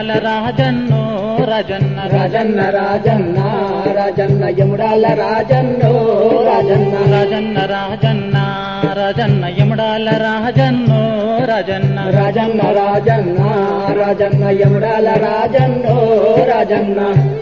యముడాల రాజన్నో రాజన్న రాజన్న రాజన్న రాజన్న యముడాల రాజన్నో రాజన్న రాజన్న రాజన్న రాజన్న యముడాల రాజన్నో రాజన్న రాజన్న రాజన్న రాజన్న యముడాల రాజన్నో రాజన్న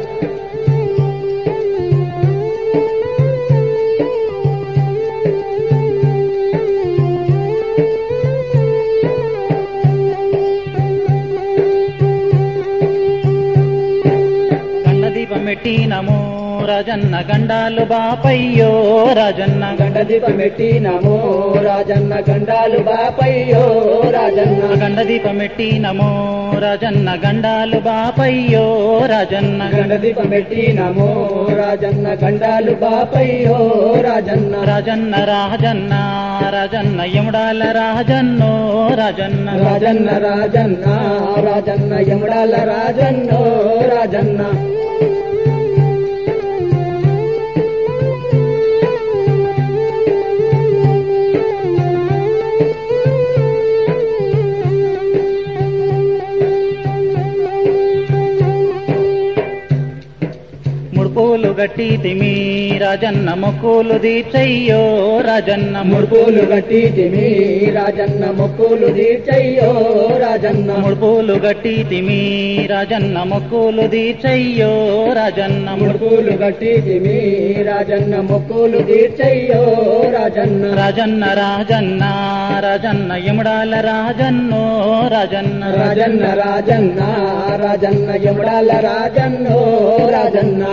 పెట్టినమో రాజన్న గండాలు బాపయ్యో రాజన్న గండదీపమెట్టినమో రాజన్న గండాలు బాపయ్యో రాజన్న గండదీపమెట్టినమో రాజన్న గండాలు బాపయ్యో రాజన్న గండదీపమెట్టినమో రాజన్న గండాలు బాపయ్యో రాజన్న రాజన్న రాజన్న రాజన్న యముడాల రాజన్నో రాజన్న రాజన్న రాజన్న రాజన్న యముడాల రాజన్నో రాజన్న ముడుపులు గట్టి తిమి రాజన్న మొక్కులు దీర్చయ్యో రాజన్న ముడుపులు గట్టి తిమి రాజన్న మొక్కులు దీర్చయ్యో రాజన్న ముడుపులు గట్టి తిమి రాజన్న మొక్కులు దీర్చయ్యో రాజన్న ముడుపులు గట్టి తిమి రాజన్న మొక్కులు దీర్చయ్యో రాజన్న రాజన్న రాజన్న రాజన్న యముడాల రాజన్నో రాజన్న రాజన్న రాజన్న రాజన్న యముడాల రాజన్నో రాజన్న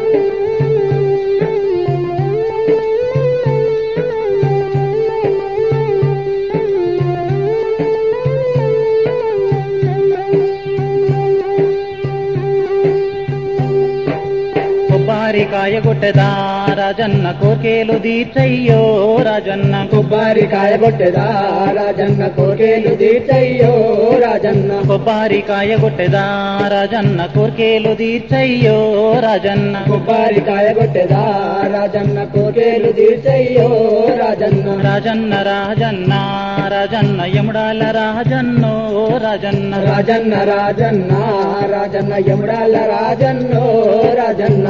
కొబ్బరికాయ కొట్టెదా రాజన్న కోర్కేలు దీర్చయ్యో రాజన్న కొబ్బరికాయ కొట్టెదా రాజన్న కోర్కేలు దీర్చయ్యో రాజన్న కొబ్బరికాయ కొట్టెదా రాజన్న కోర్కేలు దీర్చయ్యో రాజన్న కొబ్బరికాయ కొట్టెదా రాజన్న కోర్కేలు దీర్చయ్యో రాజన్న రాజన్న రాజన్న రాజన్న యముడాల రాజన్నో రాజన్న రాజన్న రాజన్న రాజన్న యముడాల రాజన్నో రాజన్న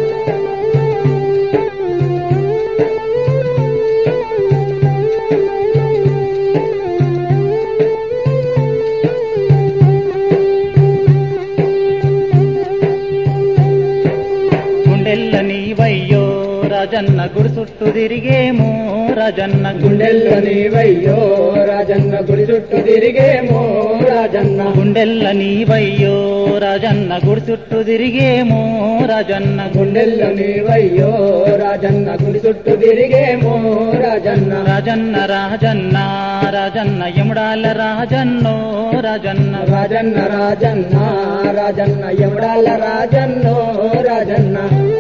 గుండెల్ల నీవయ్యో రాజన్న గుడి చుట్టూ తిరిగేమో రాజన్న గుండెల్లో నీవయ్యో రాజన్న గుడి చుట్టూ తిరిగేమో రాజన్న గుండెల్ల నీవయ్యో రాజన్న గుడి చుట్టూ తిరిగేమో రాజన్న గుండెల్లో నీవయ్యో రాజన్న గుడి చుట్టూ తిరిగేమో రాజన్న రాజన్న రాజన్న రాజన్న యముడాల రాజన్నో రాజన్న రాజన్న రాజన్న రాజన్న యముడాల రాజన్నో రాజన్న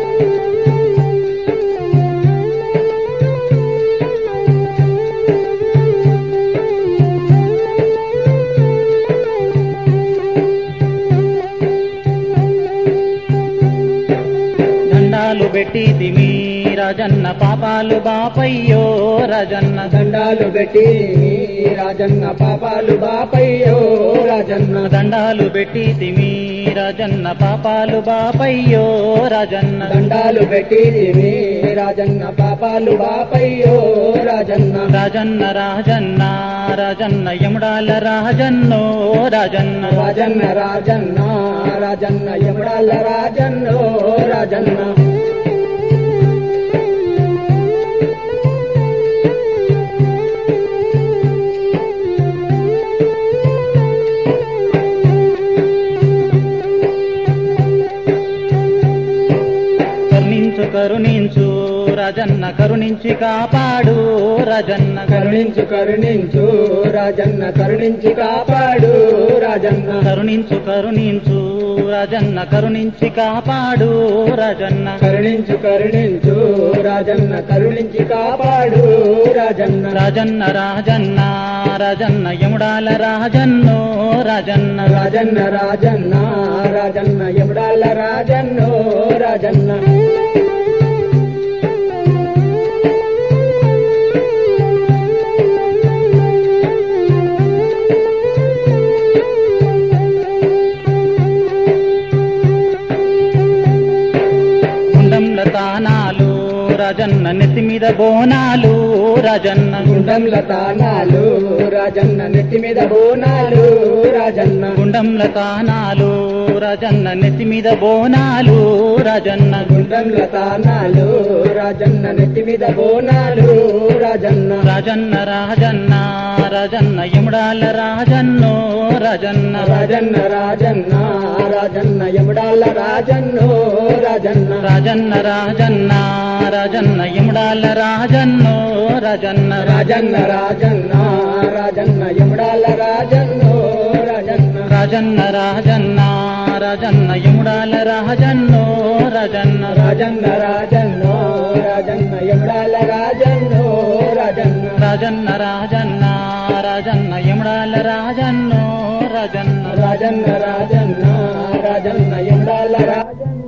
దండాలు పెట్టి తిమి రాజన్న పాపాలు బాపయ్యో రాజన్న దండాలు పెట్టి రాజన్న పాపాలు బాపయ్యో రాజన్న దండాలు పెట్టి తిమి రాజన్న పాపాలు బాపయ్యో రాజన్న దండాలు పెట్టి రాజన్న పాపాలు బాపయ్యో రాజన్న రాజన్న రాజన్న రాజన్న యముడాల రాజన్నో రాజన్న రాజన్న రాజన్న రాజన్న యముడాల రాజన్నో రాజన్న కరుణించు రాజన్న కరుణించి కాపాడు రాజన్న కరుణించు కరుణించు రాజన్న కరుణించి కాపాడు రాజన్న కరుణించు రాజన్న కరుణించి కాపాడు రాజన్న కరుణించు రాజన్న కరుణించి కాపాడు రాజన్న రాజన్న రాజన్న రాజన్న యముడాల రాజన్నో రాజన్న రాజన్న రాజన్న రాజన్న యముడాల రాజన్నో రాజన్న నెత్తి మీద బోనాలు రాజన్న గుండంల తానాలు రాజన్న నెత్తి మీద బోనాలు రాజన్న గుండంల తానాలు రాజన్న నెత్తి మీద బోనాలు రాజన్న గుండంల తానాలు రాజన్న నెత్తి మీద బోనాలు రాజన్న రాజన్న రాజన్న రాజన్న యముడాల రాజన్నో రాజన్న రాజన్న రాజన్న రాజన్న యముడాల రాజన్నో రాజన్న రాజన్న రాజన్న రాజన్న యముడాల రాజన్నో రాజన్న రాజన్న రాజన్న రాజన్న యముడాల రాజన్నో రాజన్న రాజన్న రాజన్న రాజన్న యముడాల రాజన్నో రాజన్న రాజన్న రాజన్నో రాజన్న యముడాల రాజన్నో రాజన్న రాజన్న రాజన్న రాజన్న యముడాల రాజన్నో రాజన్న రాజన్న రాజన్న రాజన్న యముడాల రాజన్న